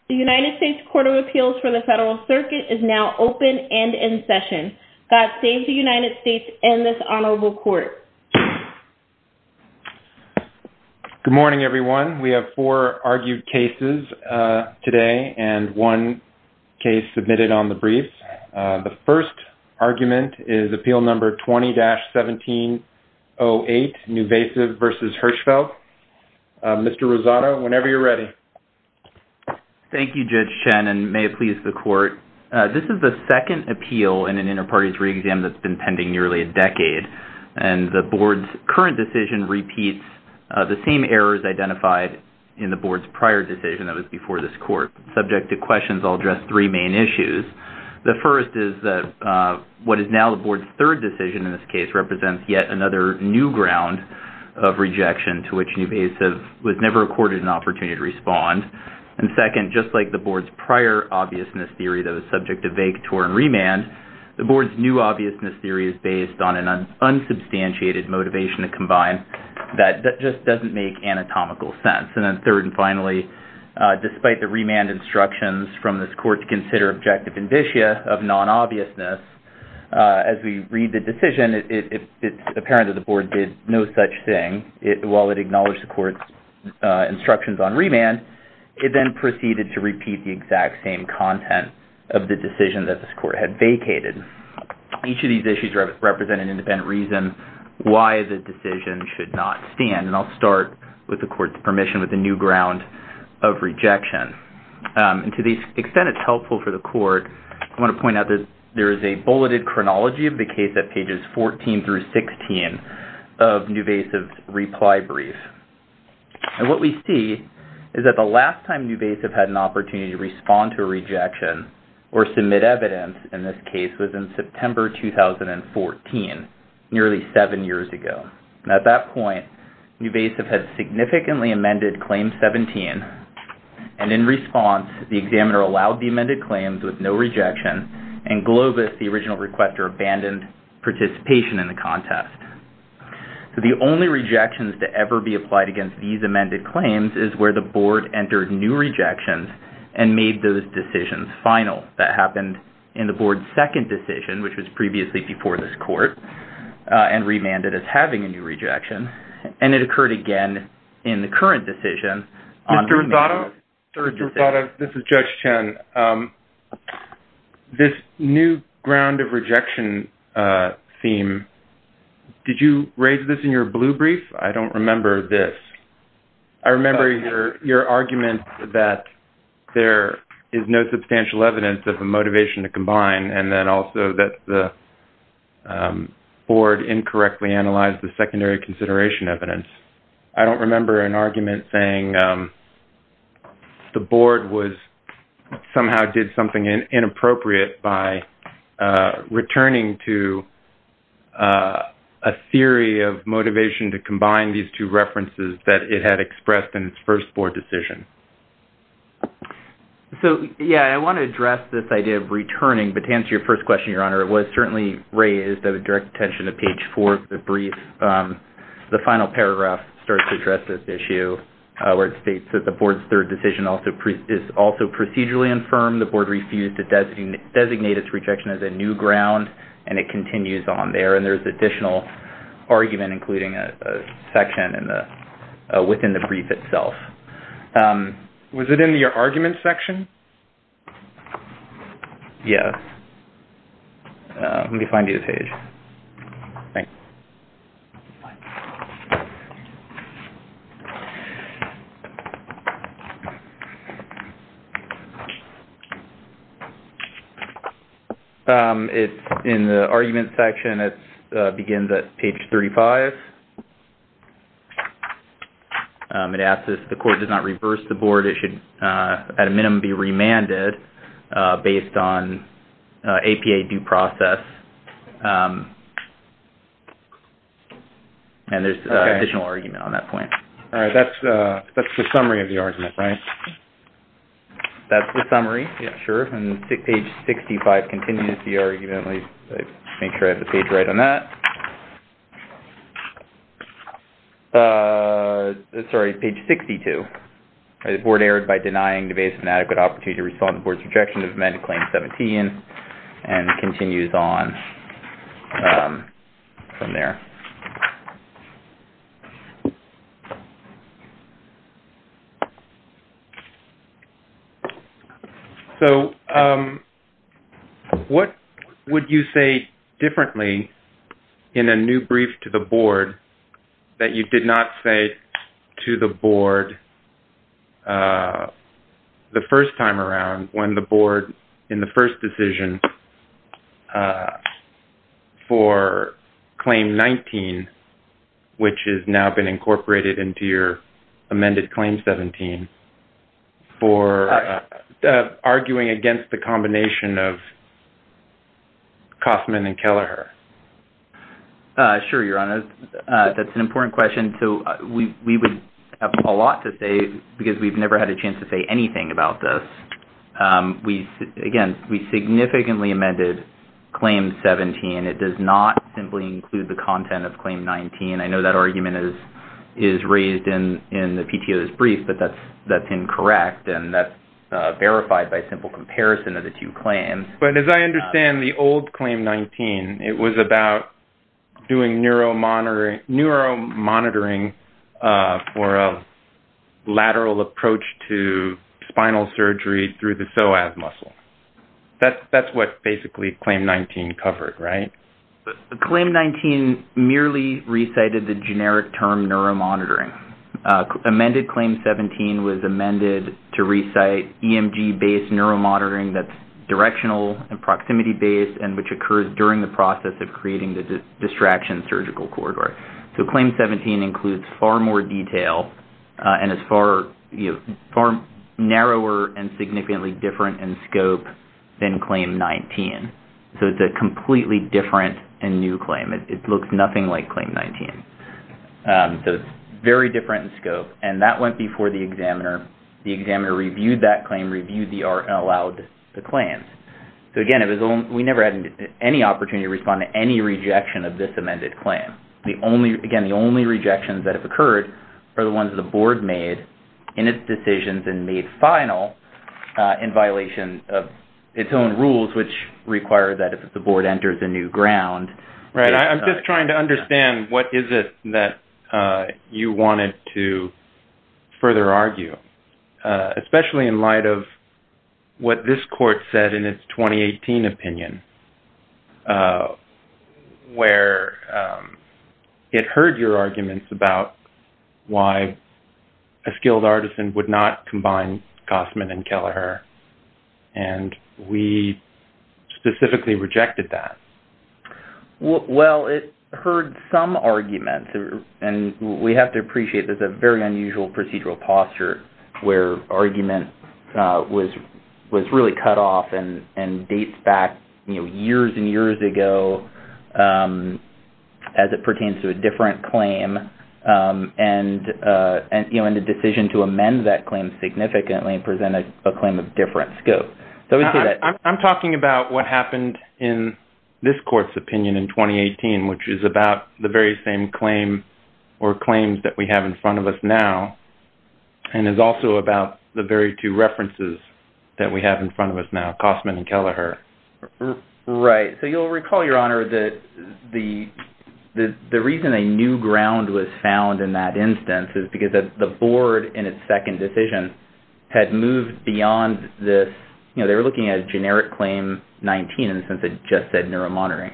The United States Court of Appeals for the Federal Circuit is now open and in session. God save the United States and this honorable court. Good morning, everyone. We have 4 argued cases today and 1 case submitted on the briefs. The first argument is appeal number 20-1708, NuVasive v. Hirschfeld. Mr. Rosado, whenever you're ready. Thank you, Judge Chen, and may it please the court. This is the second appeal in an inter-parties re-exam that's been pending nearly a decade, and the board's current decision repeats the same errors identified in the board's prior decision that was before this court. Subject to questions, I'll address 3 main issues. The first is that what is now the board's third decision in this case represents yet another new ground of rejection to which NuVasive was never accorded an opportunity to respond. And second, just like the board's prior obviousness theory that was subject to vacatur and remand, the board's new obviousness theory is based on an unsubstantiated motivation to combine that just doesn't make anatomical sense. And then third and finally, despite the remand instructions from this court to consider objective indicia of non-obviousness, as we read the decision, it's apparent that the board did no such thing. While it acknowledged the court's instructions on remand, it then proceeded to repeat the exact same content of the decision that this court had vacated. Each of these issues represent an independent reason why the decision should not stand, and I'll start with the court's permission with the new ground of rejection. And to the extent it's helpful for the court, I want to point out that there is a bulleted chronology of the case at pages 14 through 16 of NuVasive's reply brief. And what we see is that the last time NuVasive had an opportunity to respond to a rejection or submit evidence in this case was in September 2014, nearly 7 years ago. And at that point, NuVasive had significantly amended Claim 17, and in response, the examiner allowed the amended claims with no rejection, and Globus, the original requester, abandoned participation in the contest. So the only rejections to ever be applied against these amended claims is where the board entered new rejections and made those decisions final. That happened in the board's second decision, which was previously before this court, and remanded as having a new rejection. And it occurred again in the current decision. Mr. Rosado, this is Judge Chen. This new ground of rejection theme, did you raise this in your blue brief? I don't remember this. I remember your argument that there is no substantial evidence of a motivation to combine, and then also that the board incorrectly analyzed the secondary consideration evidence. I don't remember an argument saying the board somehow did something inappropriate by returning to a theory of motivation to combine these 2 references that it had expressed in its first board decision. So, yeah, I want to address this idea of returning, but to answer your first question, Your Honor, it was certainly raised. I would direct attention to page 4 of the brief. The final paragraph starts to address this issue, where it states that the board's third decision is also procedurally infirm. The board refused to designate its rejection as a new ground, and it continues on there. And there's additional argument, including a section within the brief itself. Was it in your argument section? Yes. Let me find you the page. Thanks. It's in the argument section. It begins at page 35. It asks if the court does not reverse the board, it should, at a minimum, be remanded based on APA due process. And there's additional argument on that point. All right, that's the summary of the argument, right? That's the summary, yeah, sure. And page 65 continues the argument. Let me make sure I have the page right on that. Sorry, page 62. The board erred by denying Nuvasiv an adequate opportunity to respond to the board's rejection of amended Claim 17, and continues on from there. So what would you say differently in a new brief to the board that you did not say to the board the first time around when the board, in the first decision for Claim 19, which has now been incorporated into your amended Claim 17, for arguing against the combination of Kosman and Kelleher? Sure, Your Honor. That's an important question. So we would have a lot to say because we've never had a chance to say anything about this. We significantly amended Claim 17. It does not simply include the content of Claim 19. I know that argument is raised in the PTO's brief, but that's incorrect, and that's verified by simple comparison of the two claims. But as I understand the old Claim 19, it was about doing neuromonitoring for a lateral approach to spinal surgery through the psoas muscle. That's what basically Claim 19 covered, right? Claim 19 merely recited the generic term neuromonitoring. Amended Claim 17 was amended to recite EMG-based neuromonitoring that's directional and proximity-based and which occurs during the process of creating the distraction surgical corridor. So Claim 17 includes far more detail and is far narrower and significantly different in scope than Claim 19. So it's a completely different and new claim. It looks nothing like Claim 19. So it's very different in scope, and that went before the examiner. The examiner reviewed that claim, reviewed the art, and allowed the claims. So again, we never had any opportunity to respond to any rejection of this amended claim. The only rejections that have occurred are the ones the board made in its decisions and made final in violation of its own rules, which require that if the board enters a new ground. Right. I'm just trying to understand what is it that you wanted to further argue, especially in light of what this court said in its 2018 opinion, where it heard your arguments about why a skilled artisan would not combine Kosman and Kelleher, and we specifically rejected that. Well, it heard some arguments, and we have to appreciate there's a very unusual procedural posture where argument was really cut off and dates back years and years ago as it pertains to a different claim and the decision to amend that claim significantly and present a claim of different scope. So I would say that I'm talking about what happened in this court's opinion in 2018, which is about the very same claim or claims that we have in front of us now, and is also about the very two references that we have in front of us now, Kosman and Kelleher. Right. So you'll recall, Your Honor, that the reason a new ground was found in that instance is because the board, in its second decision, had moved beyond this. They were looking at a generic Claim 19 in the sense it just said neuromonitoring.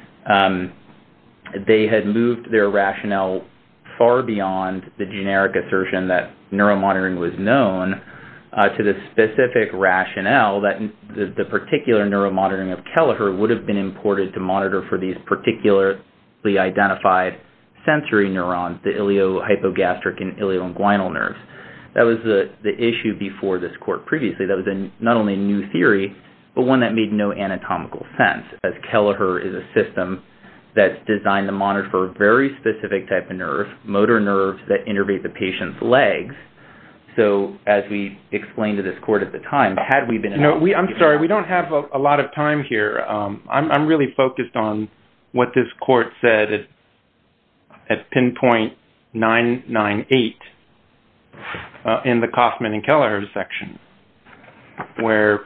They had moved their rationale far beyond the generic assertion that neuromonitoring was known to the specific rationale that the particular neuromonitoring of Kelleher would have been imported to monitor for these particularly identified sensory neurons, the iliohypogastric and ilioinguinal nerves. That was the issue before this court previously. That was not only a new theory, but one that made no anatomical sense, as Kelleher is a system that's designed to monitor for a very specific type of nerve, motor nerves that innervate the patient's legs. So, as we explained to this court at the time, had we been... I'm sorry, we don't have a lot of time here. I'm really focused on what this court said at pinpoint 998, in the Kaufman and Kelleher section, where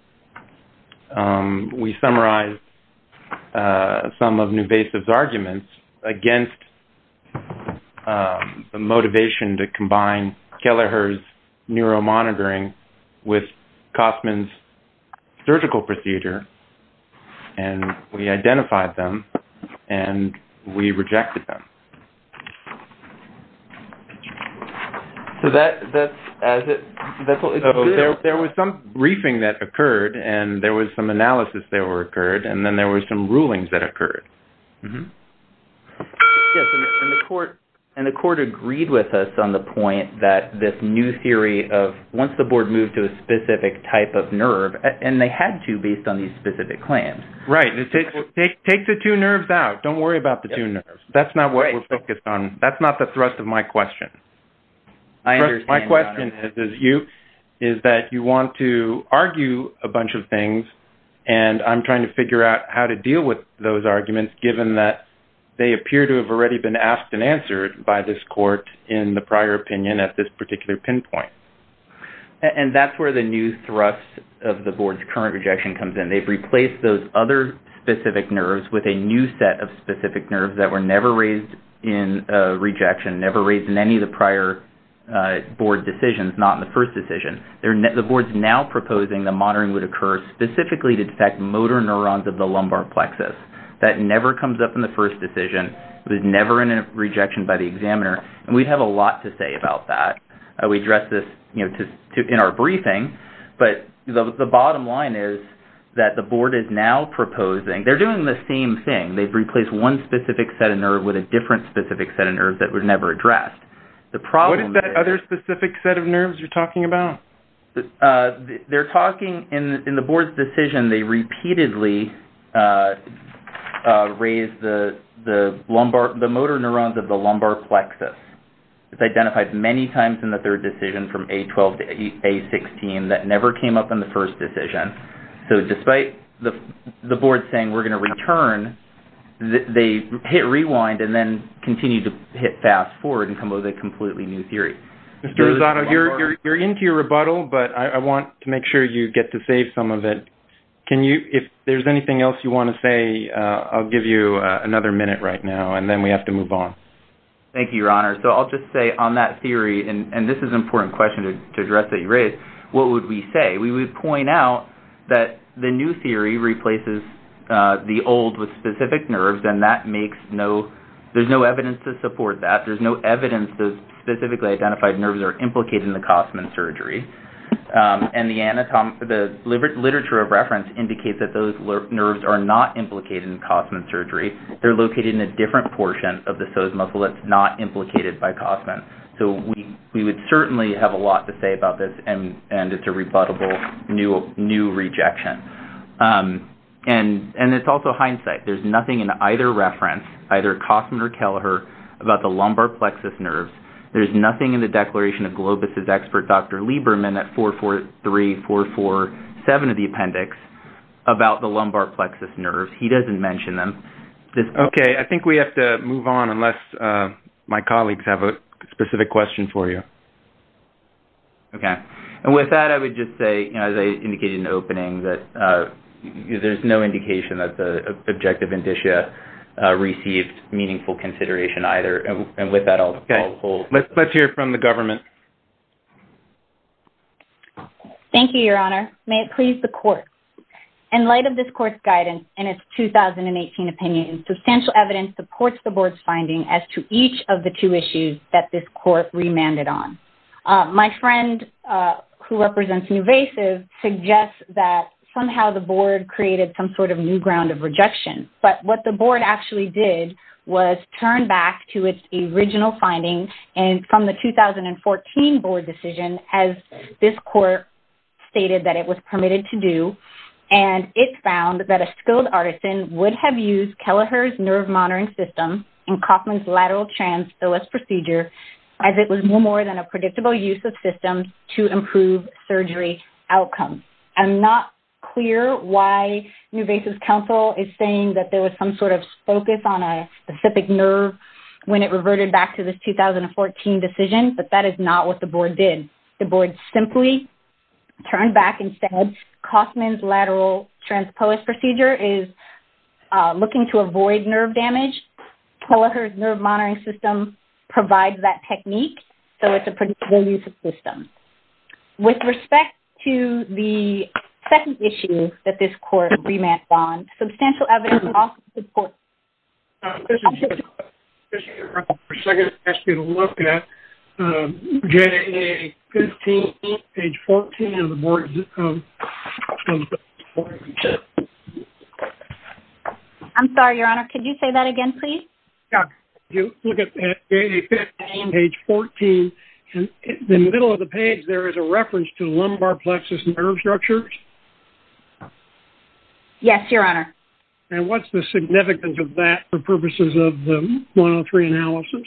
we summarized some of Nuvasive's arguments against the motivation to combine Kelleher's neuromonitoring with Kaufman's surgical procedure, and we identified them and we rejected them. So that's there was some briefing that occurred, and there was some analysis that occurred, and then there were some rulings that occurred. Mm-hmm. Yes, and the court agreed with us on the point that this new theory of once the board moved to a specific type of nerve, and they had to based on these specific claims. Right. Take the two nerves out. Don't worry about the two nerves. That's not what we're focused on. That's not the thrust of my question. I understand. My question is that you want to argue a bunch of things, and I'm trying to figure out how to deal with those arguments, given that they appear to have already been asked and answered by this court in the prior opinion at this particular pinpoint. And that's where the new thrust of the board's current rejection comes in. They've replaced those other specific nerves with a new set of specific nerves that were never raised in rejection, never raised in any of the prior board decisions, not in the first decision. The board's now proposing the monitoring would occur specifically to detect motor neurons of the lumbar plexus. That never comes up in the first decision. It was never in a rejection by the examiner, and we'd have a lot to say about that. We addressed this, in our briefing, but the bottom line is that the board is now proposing. They're doing the same thing. They've replaced one specific set of nerve with a different specific set of nerves that were never addressed. The problem what is that other specific set of nerves you're talking about? They're talking in the board's decision. They repeatedly raise the motor neurons of the lumbar plexus. It's identified many times in the third decision from A12 to A16 that never came up in the first decision. So despite the board saying we're going to return, they hit rewind and then continue to hit fast forward and come up with a completely new theory. Mr. Rosado, you're into your rebuttal, but I want to make sure you get to save some of it. Can you, if there's anything else you want to say, I'll give you another minute right now, and then we have to move on. Thank you, Your Honor. So I'll just say on that theory, and this is an important question to address that you raised, what would we say? We would point out that the new theory replaces the old with specific nerves, and that there's no evidence to support that. There's no evidence those specifically identified nerves are implicated in the Kaufman surgery. And the literature of reference indicates that those nerves are not implicated in Kaufman surgery. They're located in a different portion of the psoas muscle that's not implicated by Kaufman. So we would certainly have a lot to say about this, and it's a rebuttable new rejection. And it's also hindsight. There's nothing in either reference, either Kaufman or Kelleher, about the lumbar plexus nerves. There's nothing in the declaration of Globus's expert, Dr. Lieberman, at 443, 447 of the appendix about the lumbar plexus nerves. He doesn't mention them. Okay, I think we have to move on unless my colleagues have a specific question for you. Okay. And with that, I would just say, as I indicated in the opening, that there's no indication that the objective indicia received meaningful consideration either. And with that, I'll hold. Let's hear from the government. Thank you, Your Honor. May it please the court. In light of this court's guidance in its 2018 opinion, substantial evidence supports the board's finding as to each of the two issues that this court remanded on. My friend who represents Nuvasive suggests that somehow the board created some sort of new ground of rejection. But what the board actually did was turn back to its original finding and from the 2014 board decision, as this court stated that it was permitted to do. And it found that a skilled artisan would have used Kelleher's nerve monitoring system and Kaufman's lateral trans-psoas procedure, as it was no more than a predictable use of systems to improve surgery outcomes. I'm not clear why Nuvasive's counsel is saying that there was some sort of focus on a specific nerve when it reverted back to this 2014 decision, but that is not what the board did. The board simply turned back and said, Kaufman's lateral transpose procedure is looking to avoid nerve damage. Kelleher's nerve monitoring system provides that technique, so it's a predictable use of system. With respect to the second issue that this court remanded on, substantial evidence also supports. This is for a second, I ask you to look at JA 15, page 14 of the board. I'm sorry, Your Honor. Could you say that again, please? Yeah. You look at JA 15, page 14, and in the middle of the page there is a reference to lumbar plexus nerve structures. Yes, Your Honor. And what's the significance of that for purposes of the 103 analysis?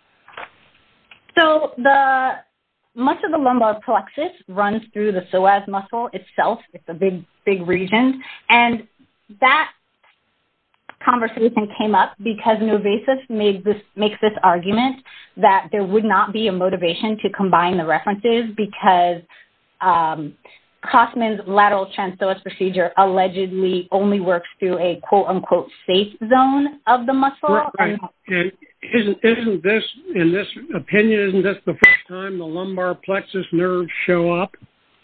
So much of the lumbar plexus runs through the psoas muscle itself. It's a big region. And that conversation came up because Novasiv makes this argument that there would not be a motivation to combine the references because Kaufman's lateral transpose procedure allegedly only works through a quote-unquote safe zone of the muscle. Right. And isn't this, in this opinion, isn't this the first time the lumbar plexus nerves show up?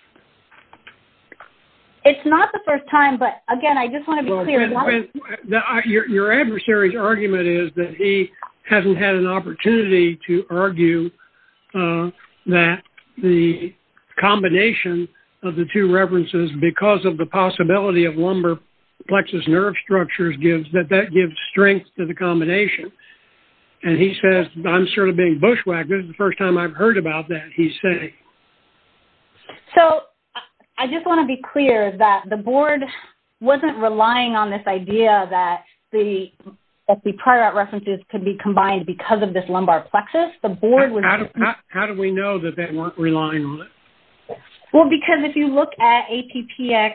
It's not the first time, but again, I just want to be clear. Your adversary's argument is that he hasn't had an opportunity to argue that the combination of the two references, because of the possibility of lumbar plexus nerve structures, gives strength to the combination. And he says, I'm sort of being bushwhacked. This is the first time I've heard about that, he's saying. So I just want to be clear that the board wasn't relying on this idea that the prior art references could be combined because of this lumbar plexus. The board was... How do we know that they weren't relying on it? Well, because if you look at APPX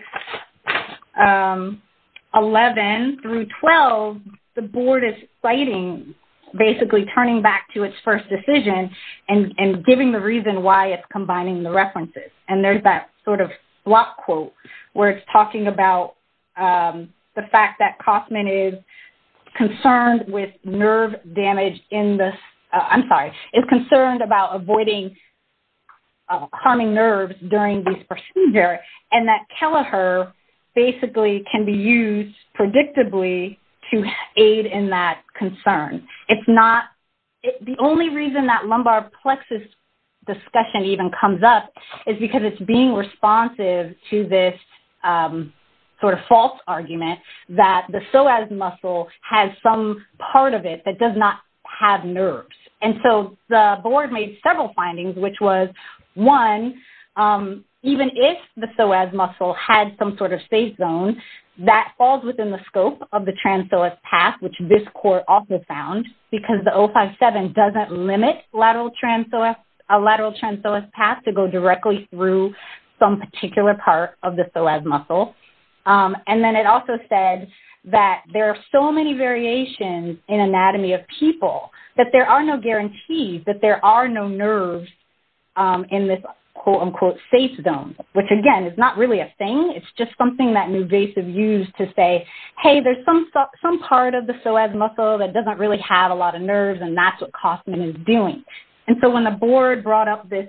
11 through 12, the board is citing, basically turning back to its first decision and giving the reason why it's combining the references. And there's that sort of block quote where it's talking about the fact that Kaufman is concerned with nerve damage in the... is concerned about avoiding harming nerves during these procedures, and that Kelleher basically can be used predictably to aid in that concern. It's not... the only reason that lumbar plexus discussion even comes up is because it's being responsive to this sort of false argument that the psoas muscle has some part of it that does not have nerves. And so the board made several findings, which was, one, even if the psoas muscle had some sort of safe zone, that falls within the scope of the transpsoas path, which this court also found, because the 057 doesn't limit a lateral transpsoas path to go directly through some particular part of the psoas muscle. And then it also said that there are so many variations in anatomy of people that there are no guarantees that there are no nerves in this quote-unquote safe zone, which, again, is not really a thing. It's just something that Novasiv used to say, hey, there's some part of the psoas muscle that doesn't really have a lot of nerves, and that's what Kaufman is doing. And so when the board brought up this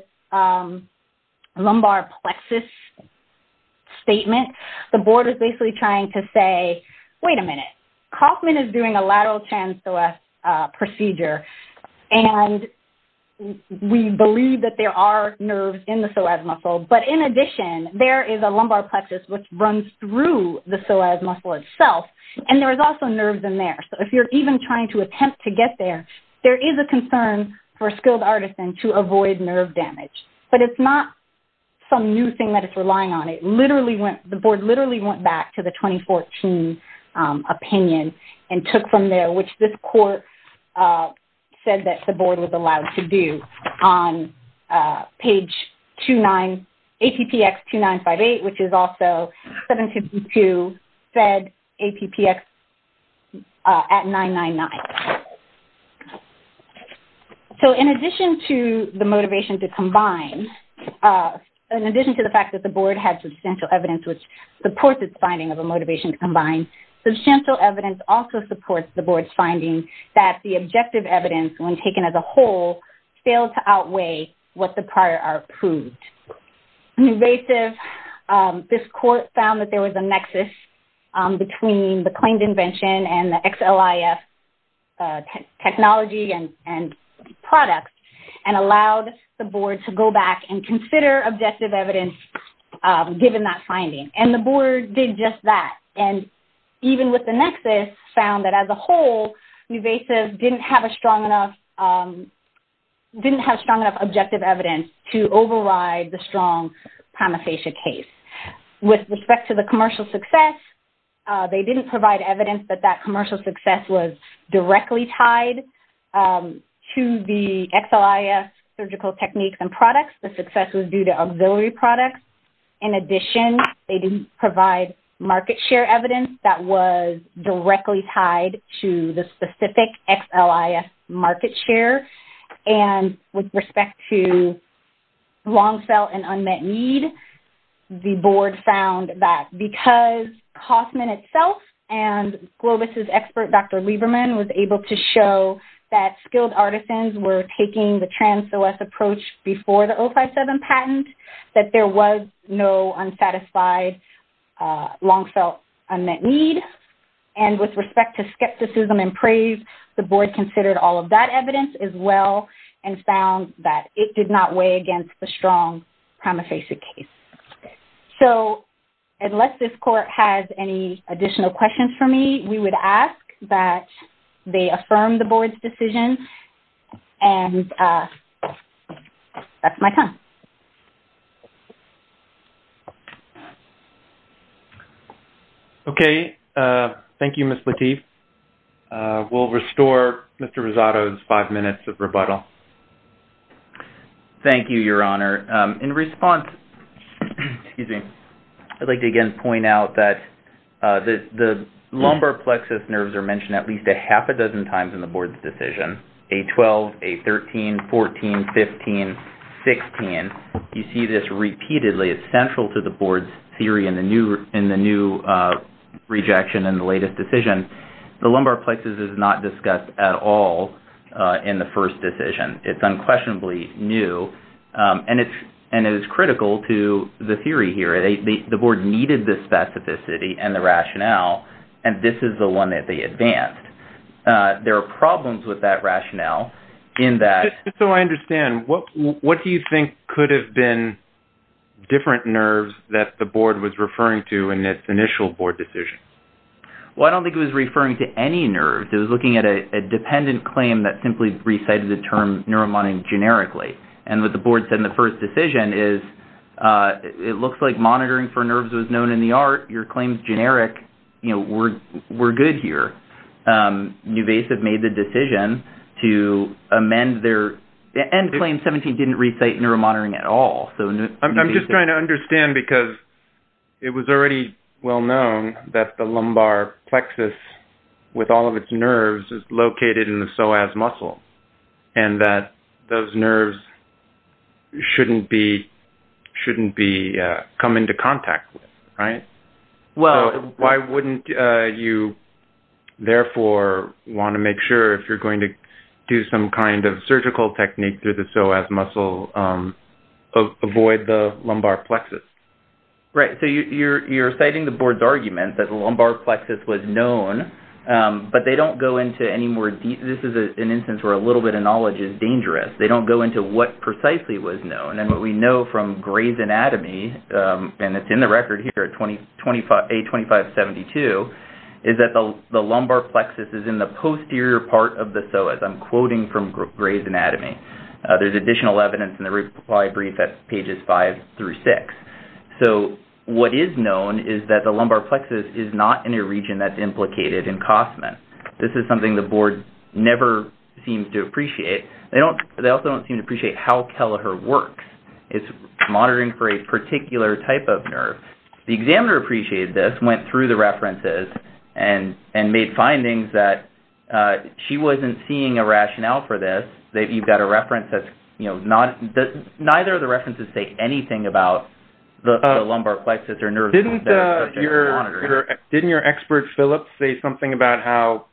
lumbar plexus statement, the board is basically trying to say, wait a minute, Kaufman is doing a lateral transpsoas procedure, and we believe that there are nerves in the psoas muscle, but in addition, there is a lumbar plexus which runs through the psoas muscle itself, and there is also nerves in there. So if you're even trying to attempt to get there, there is a concern for a skilled artisan to avoid nerve damage. But it's not some new thing that it's relying on. The board literally went back to the 2014 opinion and took from there, which this court said that the board was allowed to do on page 29, APPX 2958, which is also 752 Fed APPX at 999. So in addition to the motivation to combine, in addition to the fact that the board had substantial evidence which supports its finding of a motivation to combine, substantial evidence also supports the board's finding that the objective evidence, when taken as a whole, failed to outweigh what the prior art proved. NuVasive, this court found that there was a nexus between the claimed invention and the XLIF technology and products, and allowed the board to go back and consider objective evidence given that finding. And the board did just that. And even with the nexus, found that as a whole, NuVasive didn't have strong enough objective evidence to override the strong prima facie case. With respect to the commercial success, they didn't provide evidence that commercial success was directly tied to the XLIF surgical techniques and products. The success was due to auxiliary products. In addition, they didn't provide market share evidence that was directly tied to the specific XLIF market share. And with respect to long-felt and unmet need, the board found that because Kaufman itself and Globus's expert, Dr. Lieberman, was able to show that skilled artisans were taking the TransOS approach before the 057 patent, that there was no unsatisfied long-felt unmet need. And with respect to skepticism and praise, the board considered all of that evidence as well and found that it did not weigh against the strong prima facie case. So unless this court has any additional questions for me, we would ask that they affirm the board's decision, and that's my time. Okay. Thank you, Ms. Lateef. We'll restore Mr. Rosado's 5 minutes of rebuttal. Thank you, Your Honor. In response, excuse me, I'd like to again point out that the lumbar plexus nerves are mentioned at least a half a dozen times in the board's decision. A12, A13, 14, 15, 16. You see this repeatedly. It's central to the board's theory in the new rejection and the latest decision. The lumbar plexus is not discussed at all in the first decision. It's unquestionably new, and it is critical to the theory here. The board needed the specificity and the rationale, and this is the one that they advanced. There are problems with that rationale in that... Just so I understand, what do you think could have been different nerves that the board was referring to in its initial board decision? Well, I don't think it was referring to any nerves. It was looking at a dependent claim that simply recited the term neuromonitoring generically. And what the board said in the first decision is, it looks like monitoring for nerves was known in the art. Your claim's generic. We're good here. NuVasive made the decision to amend their... And Claim 17 didn't recite neuromonitoring at all. So I'm just trying to understand, because it was already well known that the lumbar plexus, with all of its nerves, is located in the psoas muscle, and that those nerves shouldn't be come into contact with, right? Well, so why wouldn't you therefore want to make sure, if you're going to do some kind of surgical technique through the psoas muscle, avoid the lumbar plexus? Right. So you're citing the board's argument that the lumbar plexus was known, but they don't go into any more deep. This is an instance where a little bit of knowledge is dangerous. They don't go into what precisely was known. And what we know from Gray's Anatomy, and it's in the record here at A2572, is that the lumbar plexus is in the posterior part of the psoas. I'm quoting from Gray's Anatomy. There's additional evidence in the reply brief at pages 5 through 6. So what is known is that the lumbar plexus is not in a region that's implicated in Kaufman. This is something the board never seems to appreciate. They also don't seem to appreciate how Kelleher works. It's monitoring for a particular type of nerve. The examiner appreciated this, went through the references, and made findings that She wasn't seeing a rationale for this. You've got a reference that's, neither of the references say anything about the lumbar plexus or nerves. Didn't your expert Phillips say something about how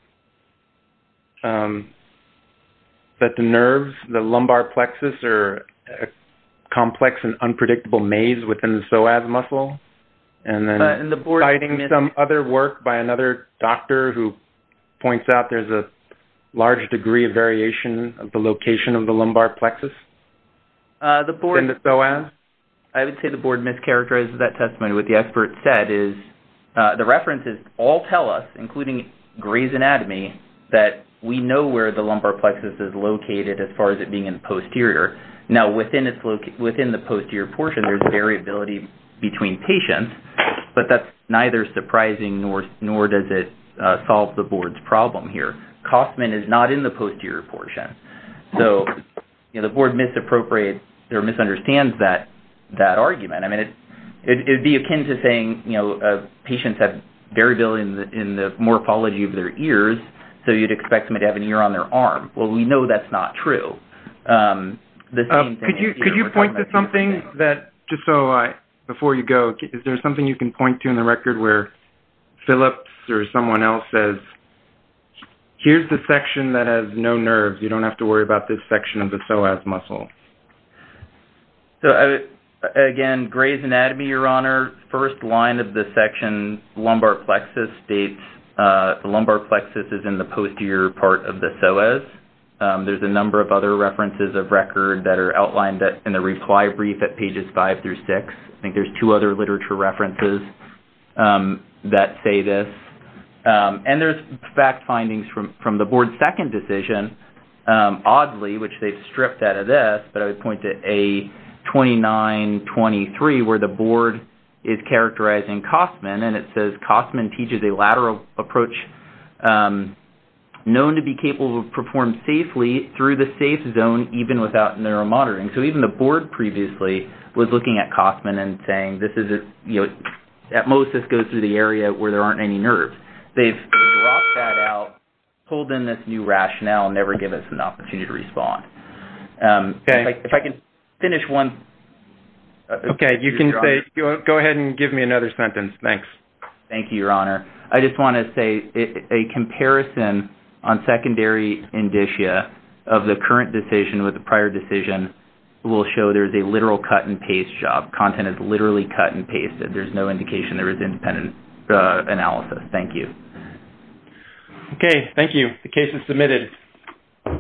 that the nerves, the lumbar plexus, are a complex and unpredictable maze within the psoas muscle? And then citing some other work by another doctor who points out there's a large degree of variation of the location of the lumbar plexus in the psoas? I would say the board mischaracterizes that testimony. What the expert said is the references all tell us, including Gray's Anatomy, that we know where the lumbar plexus is located as far as it being in the posterior. Now, within the posterior portion, there's variability between patients, but that's neither surprising nor does it solve the board's problem here. Kostman is not in the posterior portion. So, the board misappropriates or misunderstands that argument. I mean, it would be akin to saying, patients have variability in the morphology of their ears, so you'd expect somebody to have an ear on their arm. Well, we know that's not true. The same thing could you point to something that, just so before you go, is there something you can point to in the record where Phillips or someone else says, here's the section that has no nerves, you don't have to worry about this section of the psoas muscle? So, again, Gray's Anatomy, Your Honor, first line of the section, lumbar plexus, states the lumbar plexus is in the posterior part of the psoas. There's a number of other references of record that are outlined in the reply brief at pages 5 through 6. I think there's 2 other literature references that say this. And there's fact findings from the board's second decision, oddly, which they've stripped out of this, but I would point to A2923, where the board is characterizing Kostman, and it says Kostman teaches a lateral approach known to be capable of performed safely through the safe zone even without neuromonitoring. So even the board previously was looking at Kostman and saying this is at most this goes through the area where there aren't any nerves. They've dropped that out, pulled in this new rationale, and never give us an opportunity to respond. If I can finish one. Okay, you can say, go ahead and give me another sentence. Thanks. Thank you, Your Honor. I just want to say a comparison on secondary indicia of the current decision with the prior decision will show there's a literal cut and paste job. Content is literally cut and pasted. There's no indication there is independent analysis. Thank you. Okay, thank you. The case is submitted.